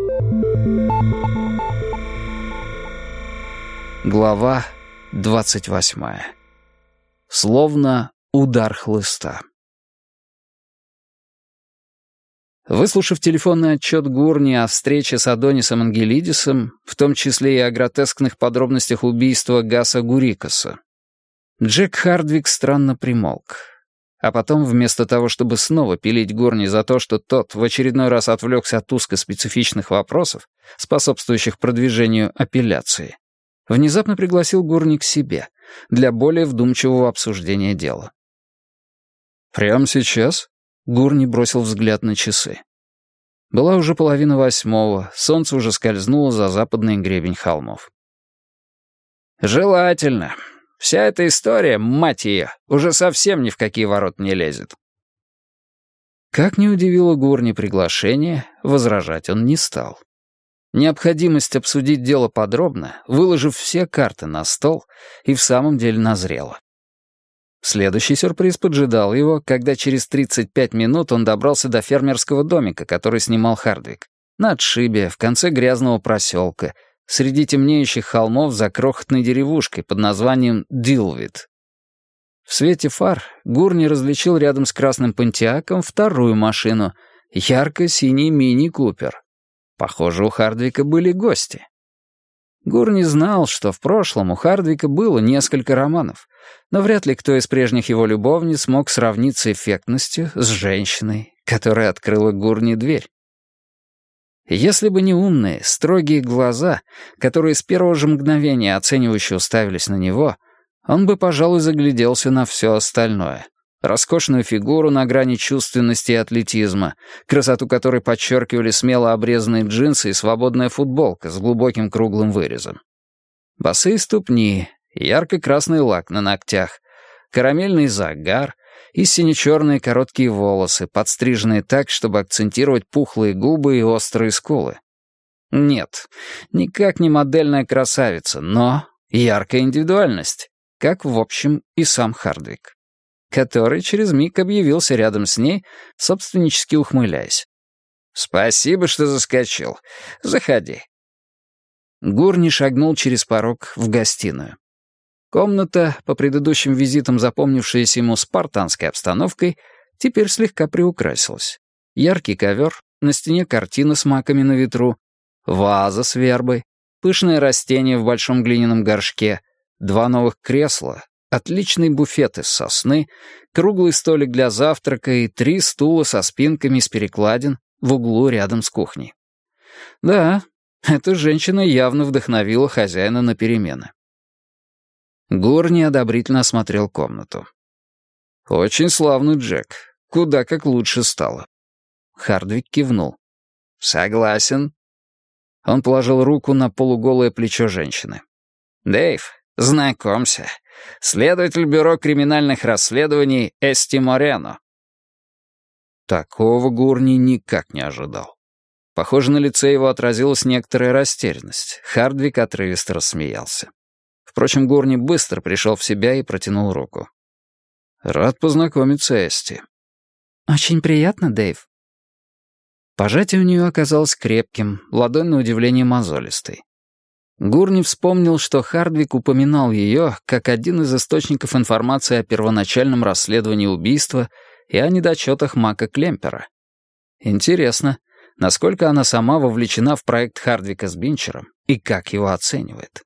Глава 28. Словно удар хлыста. Выслушав телефонный отчет Гурни о встрече с Адонисом Ангелидисом, в том числе и о гротескных подробностях убийства Гаса Гурикаса, Джек Хардвик странно примолк. А потом, вместо того, чтобы снова пилить Гурни за то, что тот в очередной раз отвлекся от узкоспецифичных вопросов, способствующих продвижению апелляции, внезапно пригласил Гурни к себе для более вдумчивого обсуждения дела. «Прямо сейчас?» — Гурни бросил взгляд на часы. Была уже 7:30, солнце уже скользнуло за западный гребень холмов. «Желательно. Вся эта история, мать ее, уже совсем ни в какие ворота не лезет». Как ни удивило Гурни приглашение, возражать он не стал. Необходимость обсудить дело подробно, выложив все карты на стол, и в самом деле назрела. Следующий сюрприз поджидал его, когда через 35 минут он добрался до фермерского домика, который снимал Хардвик, на отшибе, в конце грязного проселка, среди темнеющих холмов за крохотной деревушкой под названием Дилвит. В свете фар Гурни различил рядом с красным Понтиаком вторую машину, ярко-синий мини-купер. Похоже, у Хардвика были гости. Гурни знал, что в прошлом у Хардвика было несколько романов, но вряд ли кто из прежних его любовниц мог сравниться эффектностью с женщиной, которая открыла Гурни дверь. Если бы не умные, строгие глаза, которые с первого же мгновения оценивающе уставились на него, он бы, пожалуй, загляделся на все остальное. Роскошную фигуру на грани чувственности и атлетизма, красоту которой подчеркивали смело обрезанные джинсы и свободная футболка с глубоким круглым вырезом. Босые ступни, ярко-красный лак на ногтях, карамельный загар и сине-черные короткие волосы, подстриженные так, чтобы акцентировать пухлые губы и острые скулы. Нет, никак не модельная красавица, но яркая индивидуальность, как, в общем, и сам Хардвик, который через миг объявился рядом с ней, собственнически ухмыляясь. «Спасибо, что заскочил. Заходи». Гурни шагнул через порог в гостиную. Комната, по предыдущим визитам запомнившаяся ему спартанской обстановкой, теперь слегка приукрасилась. Яркий ковер, на стене картина с маками на ветру, ваза с вербой, пышное растение в большом глиняном горшке, 2 новых кресла, отличный буфет из сосны, круглый столик для завтрака и 3 стула со спинками из перекладин в углу рядом с кухней. Да, эта женщина явно вдохновила хозяина на перемены. Гурни одобрительно осмотрел комнату. «Очень славно, Джек. Куда как лучше стало». Хардвик кивнул. «Согласен». Он положил руку на полуголое плечо женщины. «Дэйв, знакомься. Следователь Бюро криминальных расследований Эсти Морено». Такого Гурни никак не ожидал. Похоже, на лице его отразилась некоторая растерянность. Хардвик отрывисто рассмеялся. Впрочем, Гурни быстро пришел в себя и протянул руку. «Рад познакомиться, Эсти». «Очень приятно, Дэйв». Пожатие у нее оказалось крепким, ладонь на удивление мозолистой. Гурни вспомнил, что Хардвик упоминал ее как один из источников информации о первоначальном расследовании убийства и о недочетах Мака Клемпера. Интересно, насколько она сама вовлечена в проект Хардвика с Бинчером и как его оценивает.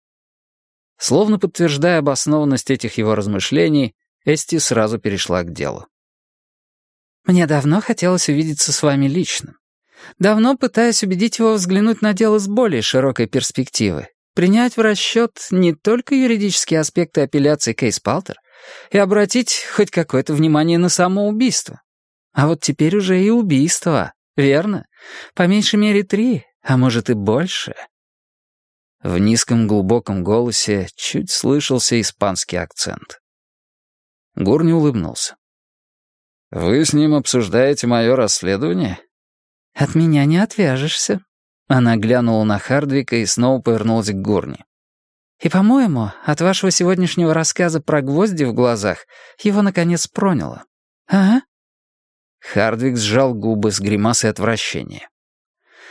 Словно подтверждая обоснованность этих его размышлений, Эсти сразу перешла к делу. «Мне давно хотелось увидеться с вами лично. Давно пытаюсь убедить его взглянуть на дело с более широкой перспективы, принять в расчет не только юридические аспекты апелляции Кейс-Палтер и обратить хоть какое-то внимание на само убийство. А вот теперь уже и убийство, верно? По меньшей мере 3, а может и больше». В низком глубоком голосе чуть слышался испанский акцент. Гурни улыбнулся. «Вы с ним обсуждаете мое расследование?» «От меня не отвяжешься». Она глянула на Хардвика и снова повернулась к Гурни. «И, по-моему, от вашего сегодняшнего рассказа про гвозди в глазах его, наконец, проняло. Ага?» Хардвик сжал губы с гримасой отвращения.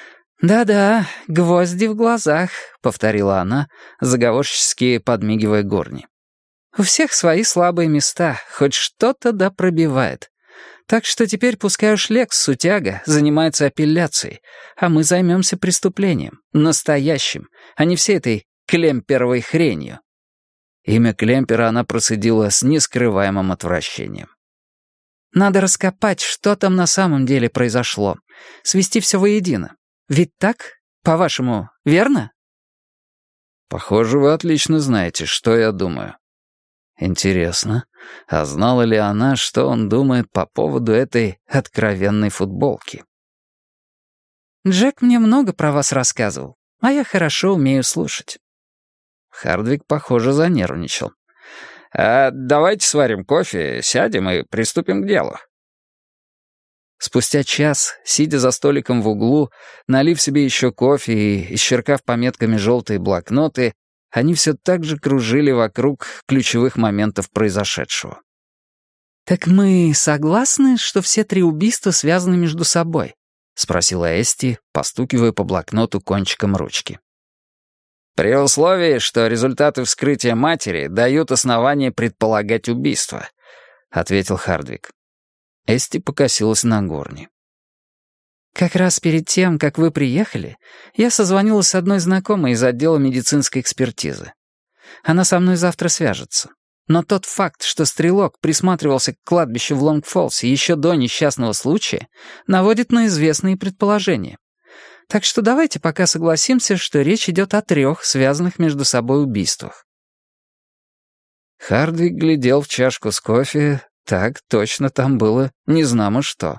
«Да-да, гвозди в глазах», — повторила она, заговорчески подмигивая Горни. «У всех свои слабые места, хоть что-то да пробивает. Так что теперь пускай уж Лекс Сутяга занимается апелляцией, а мы займемся преступлением, настоящим, а не всей этой клемперовой хренью». Имя Клемпера она процедила с нескрываемым отвращением. «Надо раскопать, что там на самом деле произошло, свести все воедино. Ведь так, по-вашему, верно?» «Похоже, вы отлично знаете, что я думаю». Интересно, а знала ли она, что он думает по поводу этой откровенной футболки? «Джек мне много про вас рассказывал, а я хорошо умею слушать». Хардвик, похоже, занервничал. «Давайте сварим кофе, сядем и приступим к делу». Спустя час, сидя за столиком в углу, налив себе еще кофе и исчеркав пометками желтые блокноты, они все так же кружили вокруг ключевых моментов произошедшего. «Так мы согласны, что все три убийства связаны между собой?» — спросила Эсти, постукивая по блокноту кончиком ручки. «При условии, что результаты вскрытия матери дают основание предполагать убийство», — ответил Хардвик. Эсти покосилась на Горни. «Как раз перед тем, как вы приехали, я созвонилась с одной знакомой из отдела медицинской экспертизы. Она со мной завтра свяжется. Но тот факт, что стрелок присматривался к кладбищу в Лонгфолсе еще до несчастного случая, наводит на известные предположения. Так что давайте пока согласимся, что речь идет о 3 связанных между собой убийствах». Хардвик глядел в чашку с кофе. Так точно там было незнамо что.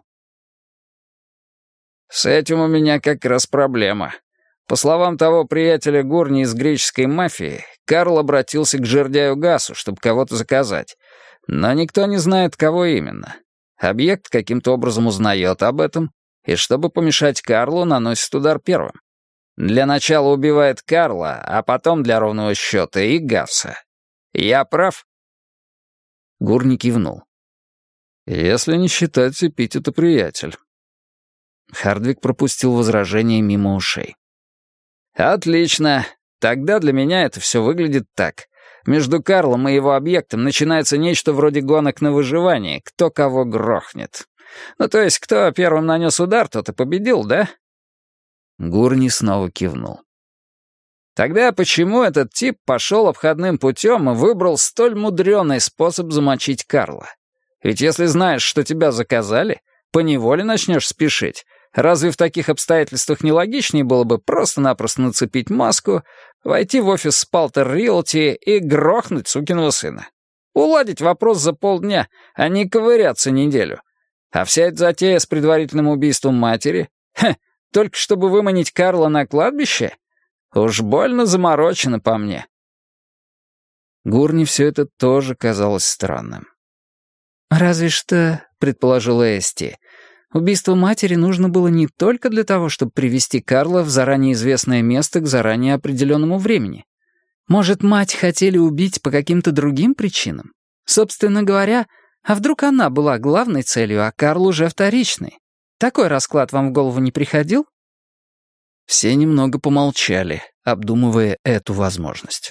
«С этим у меня как раз проблема. По словам того приятеля Гурни из греческой мафии, Карл обратился к жердяю Гасу, чтобы кого-то заказать. Но никто не знает, кого именно. Объект каким-то образом узнает об этом, и чтобы помешать Карлу, наносит удар первым. Для начала убивает Карла, а потом для ровного счета и Гаса. Я прав?» Гурни кивнул. «Если не считать эпитета «приятель». Хардвик пропустил возражение мимо ушей. «Отлично. Тогда для меня это все выглядит так. Между Карлом и его объектом начинается нечто вроде гонок на выживание, кто кого грохнет. Ну, то есть, кто первым нанес удар, тот и победил, да?» Гурни снова кивнул. «Тогда почему этот тип пошел обходным путем и выбрал столь мудреный способ замочить Карла? Ведь если знаешь, что тебя заказали, поневоле начнешь спешить. Разве в таких обстоятельствах не логичнее было бы просто-напросто нацепить маску, войти в офис Спалтер Риэлти и грохнуть сукиного сына? Уладить вопрос за полдня, а не ковыряться неделю. А вся эта затея с предварительным убийством матери? Только чтобы выманить Карла на кладбище? Уж больно заморочено по мне». Гурни все это тоже казалось странным. «Разве что, — предположила Эсти, — убийство матери нужно было не только для того, чтобы привести Карла в заранее известное место к заранее определенному времени. Может, мать хотели убить по каким-то другим причинам? Собственно говоря, а вдруг она была главной целью, а Карл уже вторичный? Такой расклад вам в голову не приходил?» Все немного помолчали, обдумывая эту возможность.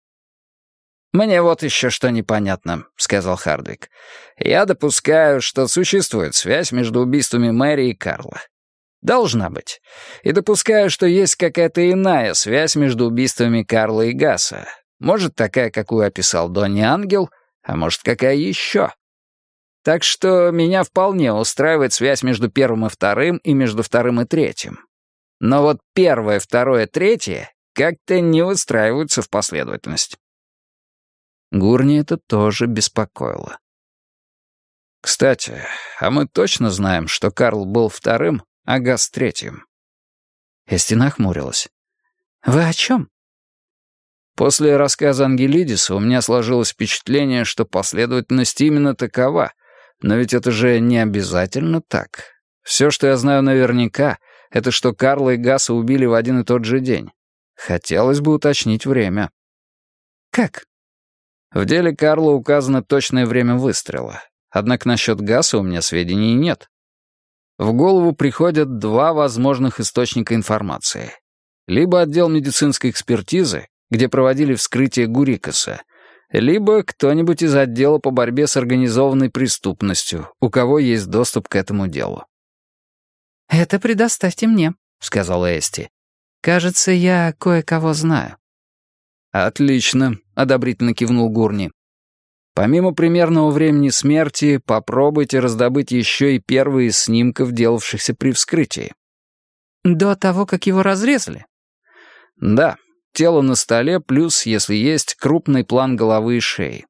«Мне вот еще что непонятно», — сказал Хардвик. «Я допускаю, что существует связь между убийствами Мэри и Карла. Должна быть. И допускаю, что есть какая-то иная связь между убийствами Карла и Гаса. Может, такая, какую описал Донни Ангел, а может, какая еще. Так что меня вполне устраивает связь между первым и вторым и между вторым и третьим. Но вот первое, второе, третье как-то не выстраиваются в последовательность». Гурни это тоже беспокоило. «Кстати, а мы точно знаем, что Карл был вторым, а Гас третьим?» Эсти нахмурилась. «Вы о чем?» После рассказа Ангелидиса у меня сложилось впечатление, что последовательность именно такова, но ведь это же не обязательно так. Все, что я знаю наверняка, это что Карла и Гаса убили в один и тот же день. Хотелось бы уточнить время». «Как?» В деле Карла указано точное время выстрела. Однако насчет Гаса у меня сведений нет. В голову приходят два возможных источника информации. Либо отдел медицинской экспертизы, где проводили вскрытие Гурикаса, либо кто-нибудь из отдела по борьбе с организованной преступностью, у кого есть доступ к этому делу. «Это предоставьте мне», — сказала Эсти. «Кажется, я кое-кого знаю». «Отлично», — одобрительно кивнул Гурни. «Помимо примерного времени смерти, попробуйте раздобыть еще и первые из снимков, делавшихся при вскрытии». «До того, как его разрезали?» «Да, тело на столе, плюс, если есть, крупный план головы и шеи».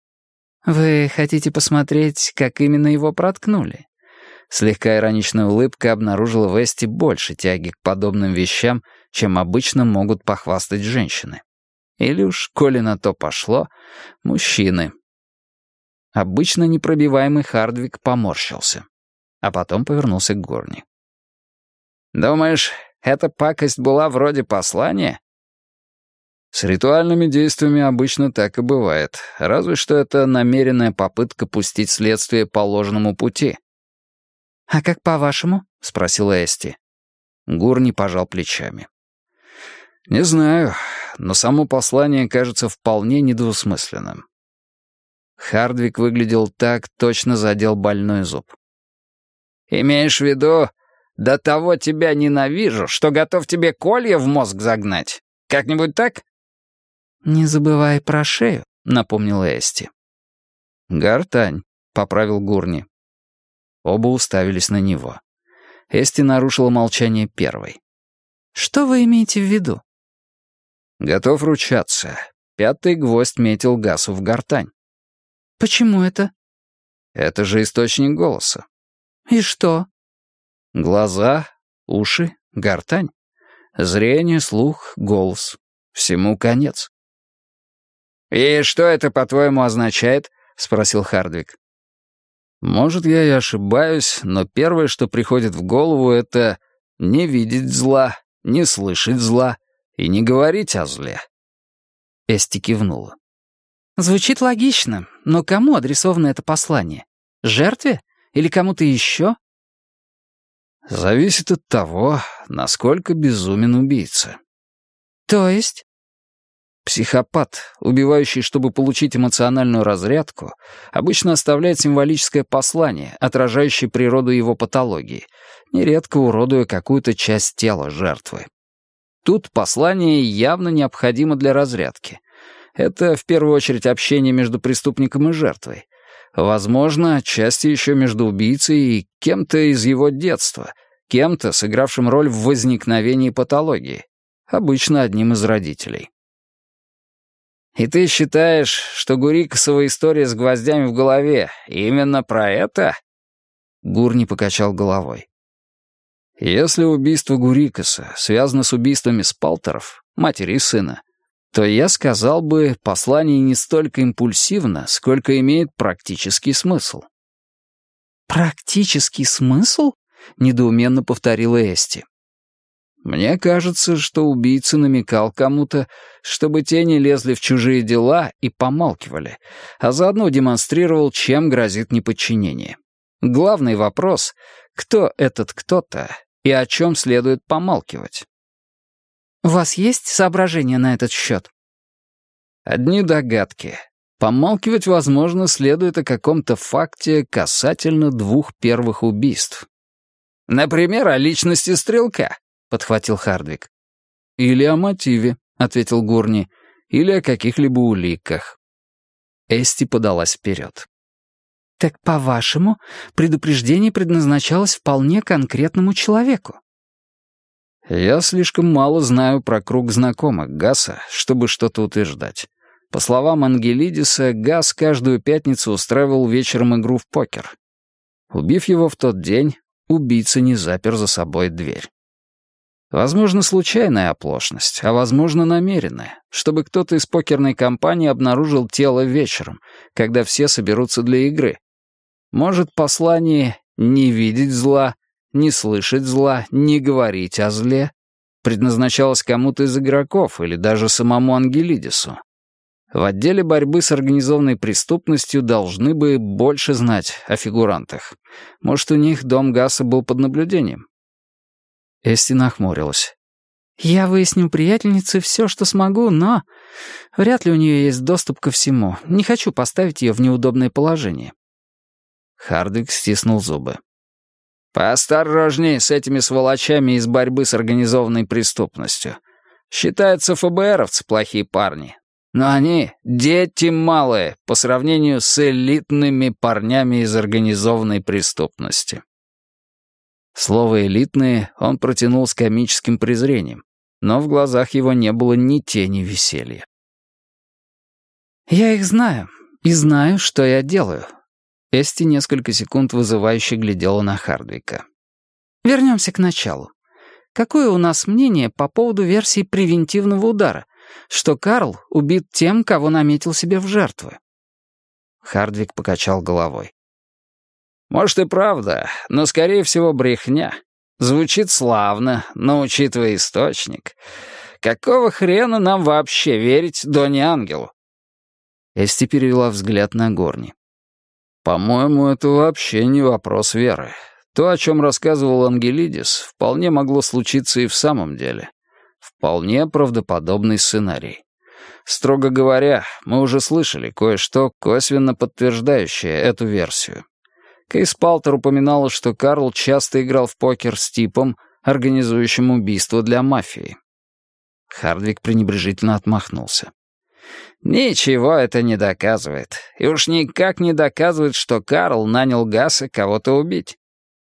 «Вы хотите посмотреть, как именно его проткнули?» Слегка ироничная улыбка обнаружила в Эсти больше тяги к подобным вещам, чем обычно могут похвастать женщины. Или уж, коли на то пошло, мужчины. Обычно непробиваемый Хардвик поморщился, а потом повернулся к Горни. «Думаешь, эта пакость была вроде послания?» «С ритуальными действиями обычно так и бывает, разве что это намеренная попытка пустить следствие по ложному пути». «А как по-вашему?» — спросила Эсти. Гурни пожал плечами. «Не знаю, но само послание кажется вполне недвусмысленным». Хардвик выглядел так, точно задел больной зуб. «Имеешь в виду, до того тебя ненавижу, что готов тебе колья в мозг загнать? Как-нибудь так?» «Не забывай про шею», — напомнила Эсти. «Гортань», — поправил Гурни. Оба уставились на него. Эсти нарушила молчание первой. «Что вы имеете в виду?» «Готов ручаться. Пятый гвоздь метил Гасу в гортань». «Почему это?» «Это же источник голоса». «И что?» «Глаза, уши, гортань. Зрение, слух, голос. Всему конец». «И что это, по-твоему, означает?» — спросил Хардвик. «Может, я и ошибаюсь, но первое, что приходит в голову, это не видеть зла, не слышать зла и не говорить о зле». Эсти кивнула. «Звучит логично, но кому адресовано это послание? Жертве? Или кому-то еще?» «Зависит от того, насколько безумен убийца». «То есть?» Психопат, убивающий, чтобы получить эмоциональную разрядку, обычно оставляет символическое послание, отражающее природу его патологии, нередко уродуя какую-то часть тела жертвы. Тут послание явно необходимо для разрядки. Это, в первую очередь, общение между преступником и жертвой. Возможно, отчасти еще между убийцей и кем-то из его детства, кем-то, сыгравшим роль в возникновении патологии, обычно одним из родителей. «И ты считаешь, что Гурикасова история с гвоздями в голове именно про это?» Гурни покачал головой. «Если убийство Гурикаса связано с убийствами Спалтеров, матери и сына, то я сказал бы, послание не столько импульсивно, сколько имеет практический смысл». «Практический смысл?» — недоуменно повторила Эсти. Мне кажется, что убийца намекал кому-то, чтобы те не лезли в чужие дела и помалкивали, а заодно демонстрировал, чем грозит неподчинение. Главный вопрос — кто этот кто-то и о чем следует помалкивать? «У вас есть соображения на этот счет?» Одни догадки. Помалкивать, возможно, следует о каком-то факте касательно двух первых убийств. Например, о личности стрелка. — подхватил Хардвик. «Или о мотиве», — ответил Гурни, — «или о каких-либо уликах». Эсти подалась вперед. «Так, по-вашему, предупреждение предназначалось вполне конкретному человеку?» «Я слишком мало знаю про круг знакомых Гаса, чтобы что-то утверждать. По словам Ангелидиса, Гас каждую пятницу устраивал вечером игру в покер. Убив его в тот день, убийца не запер за собой дверь. Возможно, случайная оплошность, а возможно, намеренная, чтобы кто-то из покерной компании обнаружил тело вечером, когда все соберутся для игры. Может, послание «не видеть зла», «не слышать зла», «не говорить о зле» предназначалось кому-то из игроков или даже самому Ангелидису. В отделе борьбы с организованной преступностью должны бы больше знать о фигурантах. Может, у них дом Гасса был под наблюдением?» Эсти нахмурилась. «Я выясню у приятельницы все, что смогу, но вряд ли у нее есть доступ ко всему. Не хочу поставить ее в неудобное положение». Хардвик стиснул зубы. «Поосторожней с этими сволочами из борьбы с организованной преступностью. Считается, ФБРовцы плохие парни. Но они — дети малые по сравнению с элитными парнями из организованной преступности». Слово «элитные» он протянул с комическим презрением, но в глазах его не было ни тени веселья. «Я их знаю, и знаю, что я делаю». Эсти несколько секунд вызывающе глядела на Хардвика. «Вернемся к началу. Какое у нас мнение по поводу версии превентивного удара, что Карл убит тем, кого наметил себе в жертвы?» Хардвик покачал головой. «Может и правда, но, скорее всего, брехня. Звучит славно, но, учитывая источник, какого хрена нам вообще верить Доне Ангелу?» Эсти перевела взгляд на Горни. «По-моему, это вообще не вопрос веры. То, о чем рассказывал Ангелидис, вполне могло случиться и в самом деле. Вполне правдоподобный сценарий. Строго говоря, мы уже слышали кое-что, косвенно подтверждающее эту версию. Кейс Палтер упоминала, что Карл часто играл в покер с типом, организующим убийство для мафии». Хардвик пренебрежительно отмахнулся. «Ничего это не доказывает. И уж никак не доказывает, что Карл нанял Гасса кого-то убить».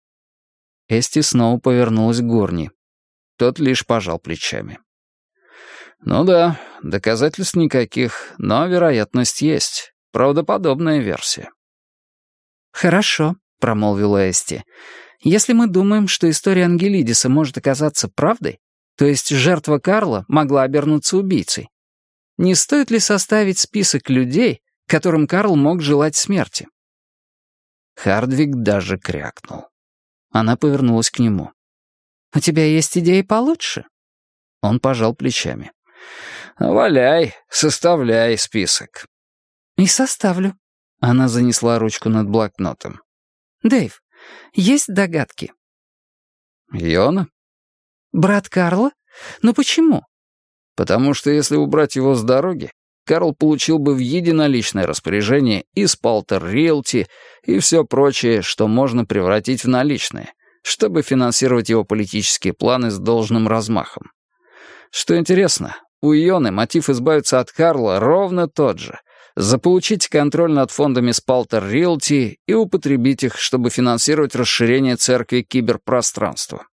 Эсти снова повернулась к Горни. Тот лишь пожал плечами. «Ну да, доказательств никаких, но вероятность есть. Правдоподобная версия». «Хорошо», — промолвила Эсти. «Если мы думаем, что история Ангелидиса может оказаться правдой, то есть жертва Карла могла обернуться убийцей, не стоит ли составить список людей, которым Карл мог желать смерти?» Хардвик даже крякнул. Она повернулась к нему. «У тебя есть идеи получше?» Он пожал плечами. «Валяй, составляй список». «И составлю». Она занесла ручку над блокнотом. «Дэйв, есть догадки?» «Йона?» «Брат Карла? Но почему?» «Потому что если убрать его с дороги, Карл получил бы в единоличное распоряжение и Спалтер Риэлти, и все прочее, что можно превратить в наличные, чтобы финансировать его политические планы с должным размахом. Что интересно, у Йоны мотив избавиться от Карла ровно тот же — заполучить контроль над фондами Спалтер Риэлти и употребить их, чтобы финансировать расширение церкви киберпространства».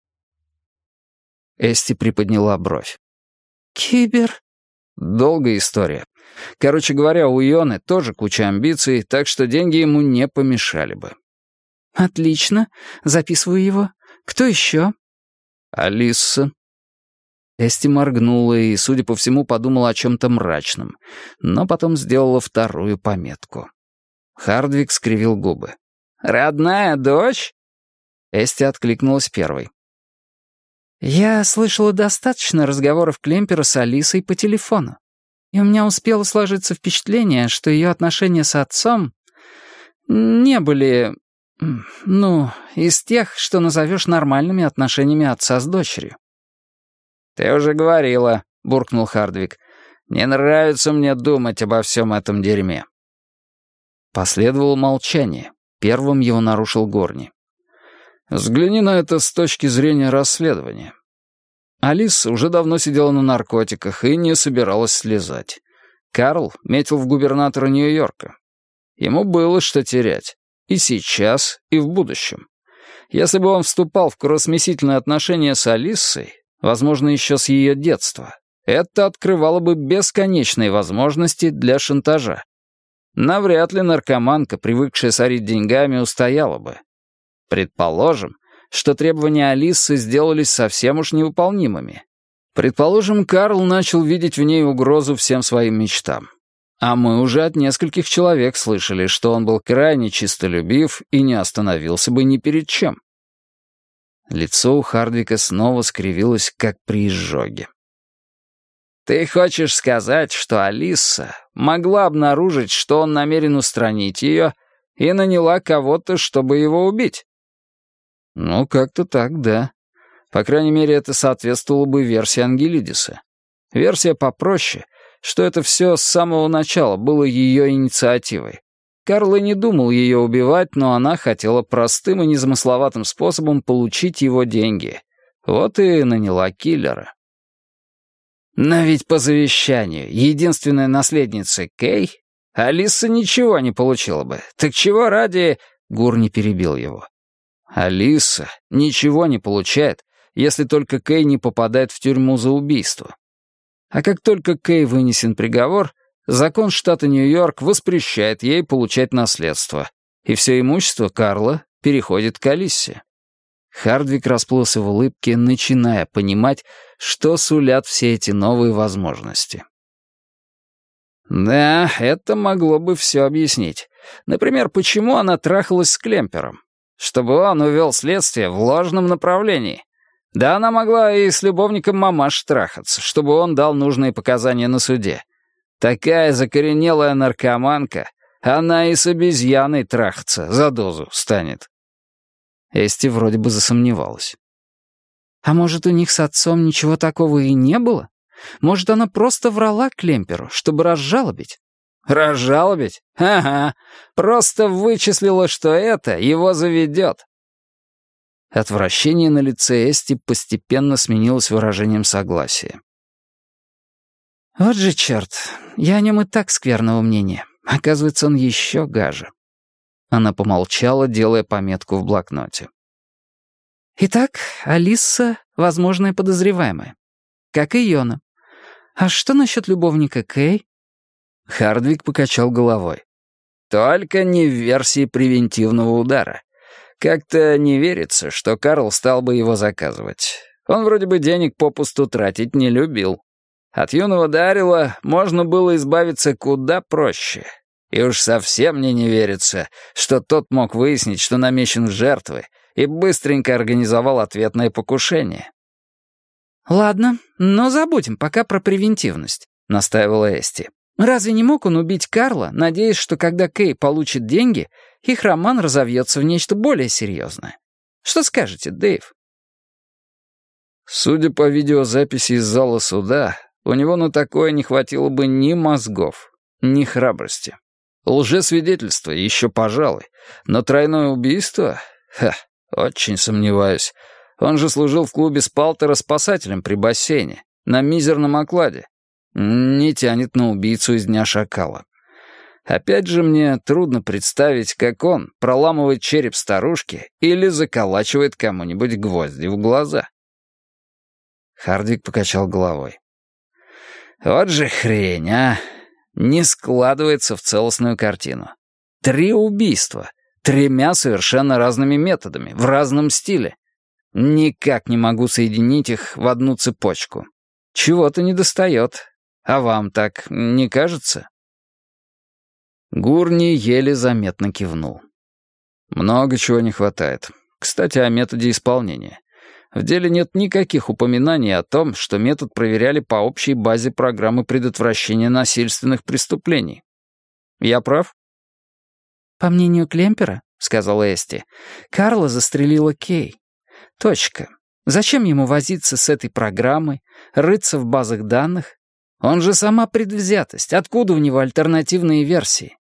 Эсти приподняла бровь. «Кибер?» «Долгая история. Короче говоря, у Йоны тоже куча амбиций, так что деньги ему не помешали бы». «Отлично. Записываю его. Кто еще?» «Алиса». Эсти моргнула и, судя по всему, подумала о чем-то мрачном, но потом сделала вторую пометку. Хардвик скривил губы. «Родная дочь?» Эсти откликнулась первой. «Я слышала достаточно разговоров Клемпера с Алисой по телефону, и у меня успело сложиться впечатление, что ее отношения с отцом не были, из тех, что назовешь нормальными отношениями отца с дочерью». «Ты уже говорила», — буркнул Хардвик. «Не нравится мне думать обо всем этом дерьме». Последовало молчание. Первым его нарушил Горни. «Взгляни на это с точки зрения расследования. Алиса уже давно сидела на наркотиках и не собиралась слезать. Карл метил в губернатора Нью-Йорка. Ему было что терять. И сейчас, и в будущем. Если бы он вступал в кровосмесительные отношения с Алисой, возможно, еще с ее детства, это открывало бы бесконечные возможности для шантажа. Навряд ли наркоманка, привыкшая сорить деньгами, устояла бы. Предположим, что требования Алисы сделались совсем уж невыполнимыми. Предположим, Карл начал видеть в ней угрозу всем своим мечтам. А мы уже от нескольких человек слышали, что он был крайне чистолюбив и не остановился бы ни перед чем. Лицо у Хардвика снова скривилось, как при изжоге. Ты хочешь сказать, что Алиса могла обнаружить, что он намерен устранить ее, и наняла кого-то, чтобы его убить? Ну, как-то так, да. По крайней мере, это соответствовало бы версии Ангелидиса. Версия попроще, что это все с самого начала было ее инициативой. Карл и не думал ее убивать, но она хотела простым и незамысловатым способом получить его деньги. Вот и наняла киллера. Но ведь по завещанию единственная наследница Кей, Алиса ничего не получила бы. Так чего ради... Гурни перебил его. Алиса ничего не получает, если только Кей не попадает в тюрьму за убийство. А как только Кей вынесен приговор, закон штата Нью-Йорк воспрещает ей получать наследство, и все имущество Карла переходит к Алисе. Хардвик расплылся в улыбке, начиная понимать, что сулят все эти новые возможности. Да, это могло бы все объяснить. Например, почему она трахалась с Клемпером? Чтобы он увел следствие в ложном направлении. Да она могла и с любовником мамаши трахаться, чтобы он дал нужные показания на суде. Такая закоренелая наркоманка, она и с обезьяной трахаться за дозу станет. Эсти вроде бы засомневалась. А может, у них с отцом ничего такого и не было? Может, она просто врала Клемперу, чтобы разжалобить? Разжалобить? Ага, просто вычислила, что это его заведет. Отвращение на лице Эсти постепенно сменилось выражением согласия. Вот же черт, я о нем и так скверного мнения. Оказывается, он еще гаже. Она помолчала, делая пометку в блокноте. Итак, Алиса — возможная подозреваемая. Как и Йона. А что насчет любовника Кей? Хардвик покачал головой. Только не в версии превентивного удара. Как-то не верится, что Карл стал бы его заказывать. Он вроде бы денег попусту тратить не любил. От юного Дарила можно было избавиться куда проще. И уж совсем мне не верится, что тот мог выяснить, что намечен в жертвы, и быстренько организовал ответное покушение. «Ладно, но забудем пока про превентивность», — настаивала Эсти. «Разве не мог он убить Карла, надеясь, что когда Кей получит деньги, их роман разовьется в нечто более серьезное? Что скажете, Дэйв?» Судя по видеозаписи из зала суда, у него на такое не хватило бы ни мозгов, ни храбрости. Лжесвидетельство еще пожалуй, но тройное убийство? Очень сомневаюсь. Он же служил в клубе Спалтера спасателем при бассейне, на мизерном окладе. Не тянет на убийцу из Дня Шакала. Опять же, мне трудно представить, как он проламывает череп старушки или заколачивает кому-нибудь гвозди в глаза. Хардвик покачал головой. Вот же хрень, а! Не складывается в целостную картину. 3 убийства, 3 совершенно разными методами, в разном стиле. Никак не могу соединить их в одну цепочку. Чего-то недостает. А вам так не кажется? Гурни еле заметно кивнул. Много чего не хватает. Кстати, о методе исполнения. В деле нет никаких упоминаний о том, что метод проверяли по общей базе программы предотвращения насильственных преступлений. Я прав? «По мнению Клемпера, — сказала Эсти, — Карла застрелила Кей. Точка. Зачем ему возиться с этой программой, рыться в базах данных? Он же сама предвзятость. Откуда у него альтернативные версии?»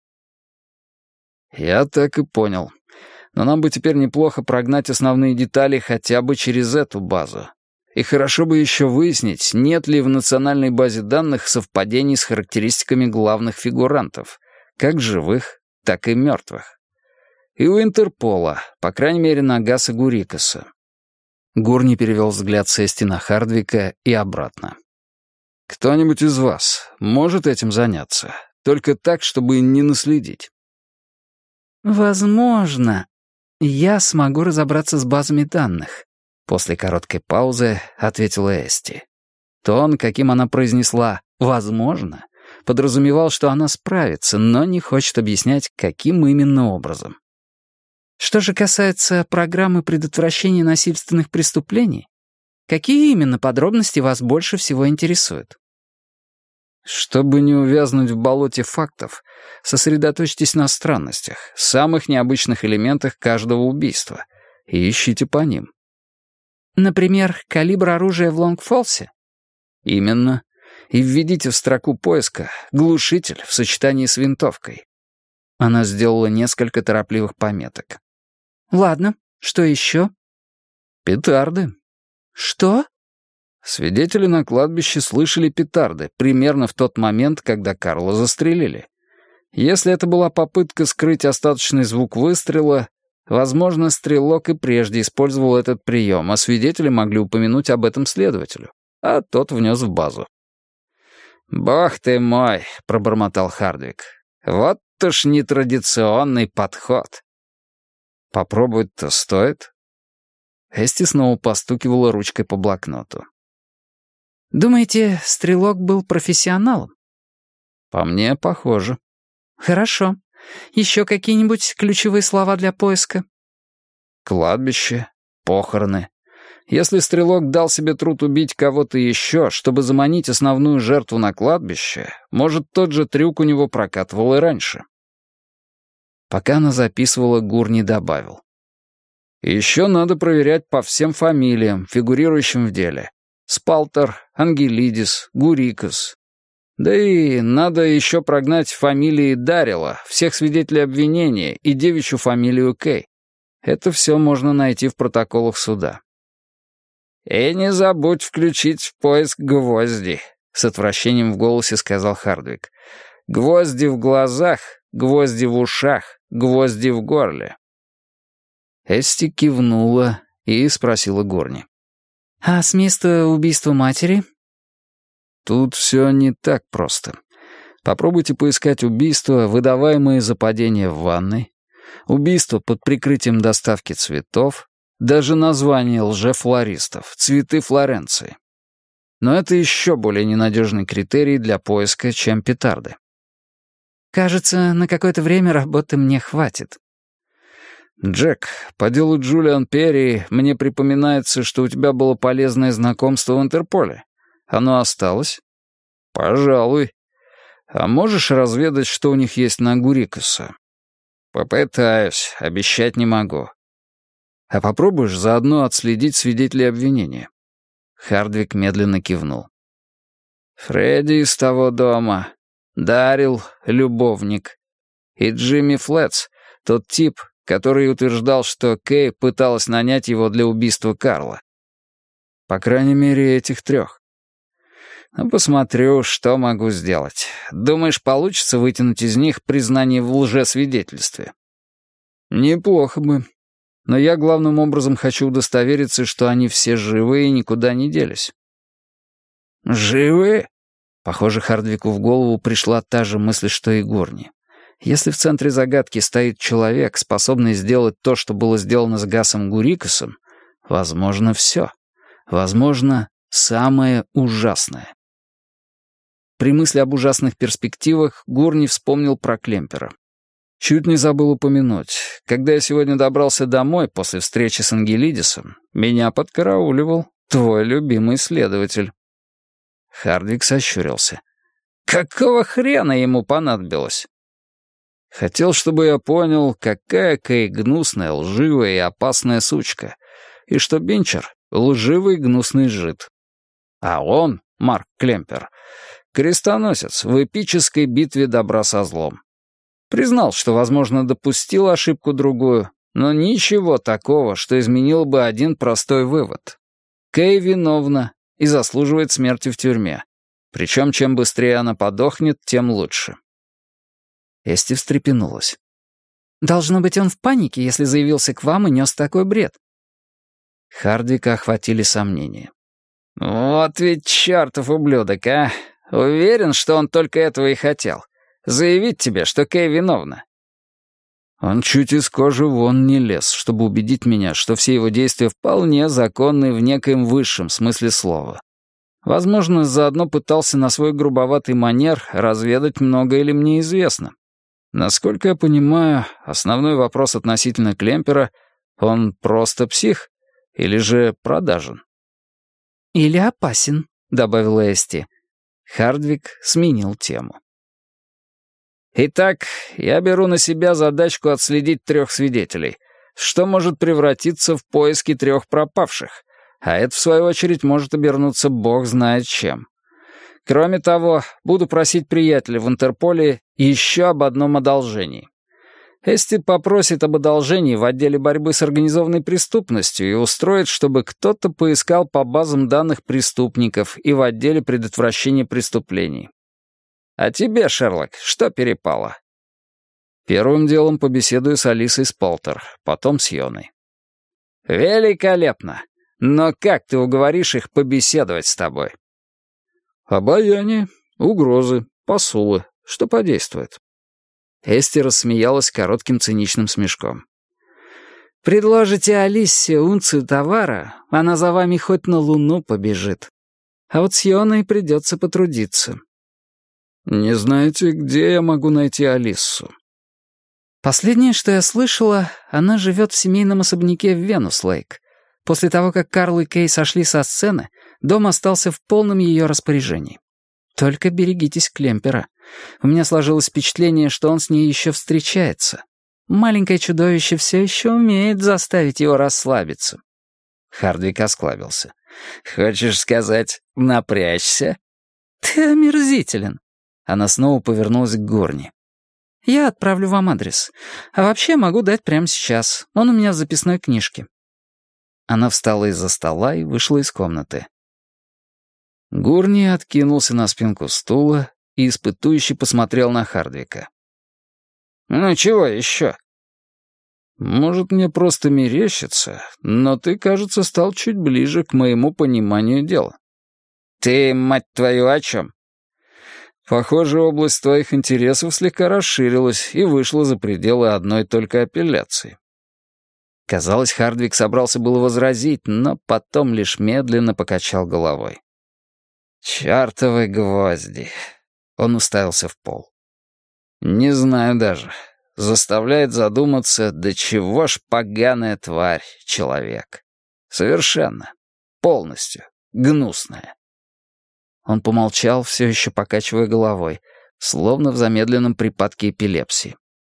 Я так и понял. Но нам бы теперь неплохо прогнать основные детали хотя бы через эту базу. И хорошо бы еще выяснить, нет ли в национальной базе данных совпадений с характеристиками главных фигурантов, как живых, так и мертвых. И у Интерпола, по крайней мере, Нагаса Гурикаса. Гурни перевел взгляд с Эсти на Хардвика и обратно. «Кто-нибудь из вас может этим заняться? Только так, чтобы не наследить?» «Возможно, я смогу разобраться с базами данных», — после короткой паузы ответила Эсти. Тон, каким она произнесла «возможно», подразумевал, что она справится, но не хочет объяснять, каким именно образом. Что же касается программы предотвращения насильственных преступлений, какие именно подробности вас больше всего интересуют? Чтобы не увязнуть в болоте фактов, сосредоточьтесь на странностях, самых необычных элементах каждого убийства, и ищите по ним. Например, калибр оружия в Лонгфолсе? Именно. И введите в строку поиска «глушитель» в сочетании с винтовкой. Она сделала несколько торопливых пометок. Ладно, что еще? Петарды. Что? Свидетели на кладбище слышали петарды примерно в тот момент, когда Карла застрелили. Если это была попытка скрыть остаточный звук выстрела, возможно, стрелок и прежде использовал этот прием, а свидетели могли упомянуть об этом следователю, а тот внес в базу. «Бог ты мой!» — пробормотал Хардвик. «Вот уж нетрадиционный подход!» «Попробовать-то стоит?» Эсти снова постукивала ручкой по блокноту. «Думаете, стрелок был профессионалом?» «По мне, похоже». «Хорошо. Еще какие-нибудь ключевые слова для поиска?» «Кладбище, похороны. Если стрелок дал себе труд убить кого-то еще, чтобы заманить основную жертву на кладбище, может, тот же трюк у него прокатывал и раньше». Пока она записывала, Гурни добавил. «Еще надо проверять по всем фамилиям, фигурирующим в деле. Спалтер, Ангелидис, Гурикас. Да и надо еще прогнать фамилии Дарила, всех свидетелей обвинения и девичью фамилию Кей. Это все можно найти в протоколах суда». «И не забудь включить в поиск гвозди», — с отвращением в голосе сказал Хардвик. «Гвозди в глазах, гвозди в ушах, гвозди в горле». Эсти кивнула и спросила Горни. «А с места убийства матери?» «Тут все не так просто. Попробуйте поискать убийства, выдаваемые за падение в ванной, убийство под прикрытием доставки цветов, даже название лжефлористов, цветы Флоренции. Но это еще более ненадежный критерий для поиска, чем петарды». «Кажется, на какое-то время работы мне хватит». «Джек, по делу Джулиан Перри мне припоминается, что у тебя было полезное знакомство в Интерполе. Оно осталось?» «Пожалуй. А можешь разведать, что у них есть на Гурикаса?» «Попытаюсь, обещать не могу». «А попробуешь заодно отследить свидетелей обвинения?» Хардвик медленно кивнул. «Фредди из того дома, Дарил, любовник, и Джимми Флетс, тот тип, который утверждал, что Кей пыталась нанять его для убийства Карла. По крайней мере, этих трех. Ну, посмотрю, что могу сделать. Думаешь, получится вытянуть из них признание в лжесвидетельстве?» «Неплохо бы. Но я главным образом хочу удостовериться, что они все живы и никуда не делись». «Живы?» Похоже, Хардвику в голову пришла та же мысль, что и Горни. Если в центре загадки стоит человек, способный сделать то, что было сделано с Гасом Гурикасом, возможно, все. Возможно, самое ужасное. При мысли об ужасных перспективах Гурни вспомнил про Клемпера. Чуть не забыл упомянуть. Когда я сегодня добрался домой после встречи с Ангелидисом, меня подкарауливал твой любимый следователь. Хардвик сощурился. «Какого хрена ему понадобилось?» «Хотел, чтобы я понял, какая Кей гнусная, лживая и опасная сучка, и что Бинчер — лживый гнусный жид. А он, Марк Клемпер, крестоносец в эпической битве добра со злом. Признал, что, возможно, допустил ошибку-другую, но ничего такого, что изменило бы один простой вывод. Кей виновна и заслуживает смерти в тюрьме. Причем, чем быстрее она подохнет, тем лучше». Эсти встрепенулась. «Должно быть, он в панике, если заявился к вам и нес такой бред». Хардвика охватили сомнения. «Вот ведь чертов ублюдок, а! Уверен, что он только этого и хотел. Заявить тебе, что Кей виновна». Он чуть из кожи вон не лез, чтобы убедить меня, что все его действия вполне законны в некоем высшем смысле слова. Возможно, заодно пытался на свой грубоватый манер разведать, многое ли мне известно. Насколько я понимаю, основной вопрос относительно Клемпера — он просто псих или же продажен? «Или опасен», — добавила Эсти. Хардвик сменил тему. «Итак, я беру на себя задачку отследить 3 свидетелей, что может превратиться в поиски 3 пропавших, а это, в свою очередь, может обернуться бог знает чем. Кроме того, буду просить приятеля в Интерполе еще об одном одолжении. Эсти попросит об одолжении в отделе борьбы с организованной преступностью и устроит, чтобы кто-то поискал по базам данных преступников и в отделе предотвращения преступлений. А тебе, Шерлок, что перепало?» «Первым делом побеседую с Алисой Сполтер, потом с Йоной». «Великолепно! Но как ты уговоришь их побеседовать с тобой?» «Обаяние, угрозы, посулы, что подействует». Эсти рассмеялась коротким циничным смешком. «Предложите Алисе унцию товара, она за вами хоть на Луну побежит. А вот с Йоной придется потрудиться». «Не знаете, где я могу найти Алиссу?» «Последнее, что я слышала, она живет в семейном особняке в Венус-Лейк. После того, как Карл и Кей сошли со сцены, дом остался в полном ее распоряжении. Только берегитесь Клемпера. У меня сложилось впечатление, что он с ней еще встречается. Маленькое чудовище все еще умеет заставить его расслабиться». Хардвик осклабился. «Хочешь сказать, напрячься?» «Ты омерзителен». Она снова повернулась к Горни. «Я отправлю вам адрес. А вообще могу дать прямо сейчас. Он у меня в записной книжке». Она встала из-за стола и вышла из комнаты. Гурни откинулся на спинку стула и испытующе посмотрел на Хардвика. «Ну чего еще?» «Может, мне просто мерещится, но ты, кажется, стал чуть ближе к моему пониманию дела». «Ты, мать твою, о чем?» «Похоже, область твоих интересов слегка расширилась и вышла за пределы одной только апелляции». Казалось, Хардвик собрался было возразить, но потом лишь медленно покачал головой. «Чёртовы гвозди!» Он уставился в пол. «Не знаю даже. Заставляет задуматься, до чего ж поганая тварь человек. Совершенно. Полностью. Гнусная». Он помолчал, все еще покачивая головой, словно в замедленном припадке эпилепсии.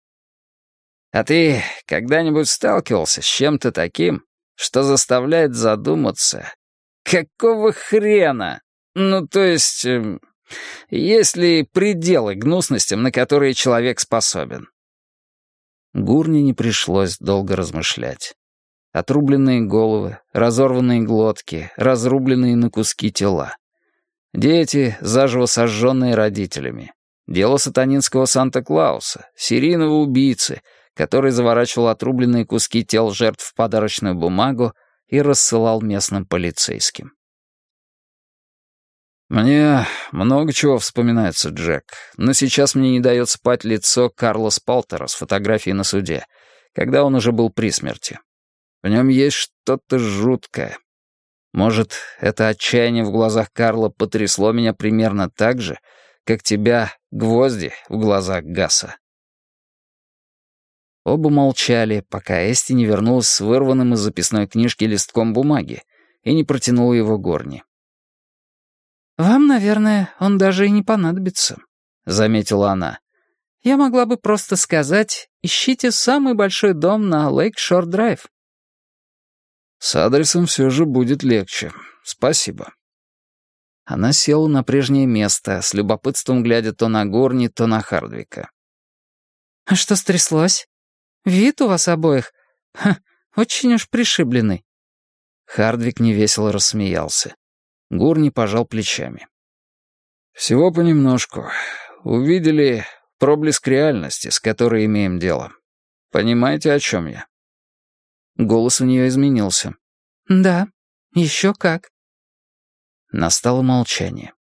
«А ты когда-нибудь сталкивался с чем-то таким, что заставляет задуматься? Какого хрена? Ну, то есть, есть ли пределы гнусностям, на которые человек способен?» Гурни не пришлось долго размышлять. Отрубленные головы, разорванные глотки, разрубленные на куски тела. Дети, заживо сожженные родителями. Дело сатанинского Санта-Клауса, серийного убийцы, который заворачивал отрубленные куски тел жертв в подарочную бумагу и рассылал местным полицейским. «Мне много чего вспоминается, Джек, но сейчас мне не дает спать лицо Карла Спалтера с фотографией на суде, когда он уже был при смерти. В нем есть что-то жуткое. Может, это отчаяние в глазах Карла потрясло меня примерно так же, как тебя гвозди в глазах Гаса». Оба молчали, пока Эсти не вернулась с вырванным из записной книжки листком бумаги и не протянула его Горни. «Вам, наверное, он даже и не понадобится», — заметила она. «Я могла бы просто сказать, ищите самый большой дом на Лейк-Шор-Драйв». «С адресом все же будет легче. Спасибо». Она села на прежнее место, с любопытством глядя то на Горни, то на Хардвика. «А что стряслось? Вид у вас обоих, очень уж пришибленный». Хардвик невесело рассмеялся. Гурни пожал плечами. «Всего понемножку. Увидели проблеск реальности, с которой имеем дело. Понимаете, о чем я?» Голос у нее изменился. «Да, еще как». Настало молчание.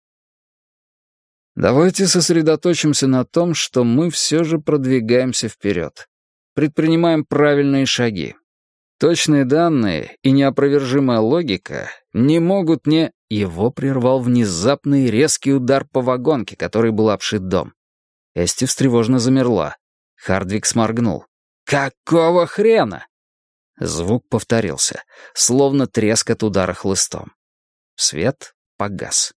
«Давайте сосредоточимся на том, что мы все же продвигаемся вперед. Предпринимаем правильные шаги. Точные данные и неопровержимая логика не могут не...» Его прервал внезапный резкий удар по вагонке, которой был обшит дом. Эсти встревоженно замерла. Хардвик сморгнул. «Какого хрена?» Звук повторился, словно треск от удара хлыстом. Свет погас.